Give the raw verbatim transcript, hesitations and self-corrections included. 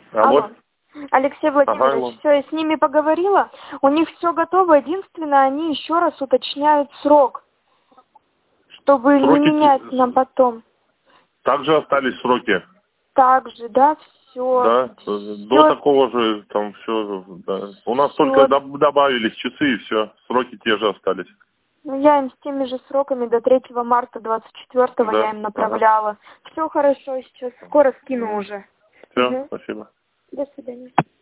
Алло. Алло. Алексей Владимирович, Ага, все, я с ними поговорила. У них все готово. Единственное, они еще раз уточняют срок, чтобы Сроки не менять те- нам потом. также остались сроки. Также, да, все. Да, до такого же там все, да. У нас Всё. только доб- добавились часы и все, сроки те же остались. Ну, я им с теми же сроками до третьего марта двадцать четвёртого Да. я им направляла. Все хорошо сейчас, скоро скину уже. Все, Угу. спасибо. До свидания.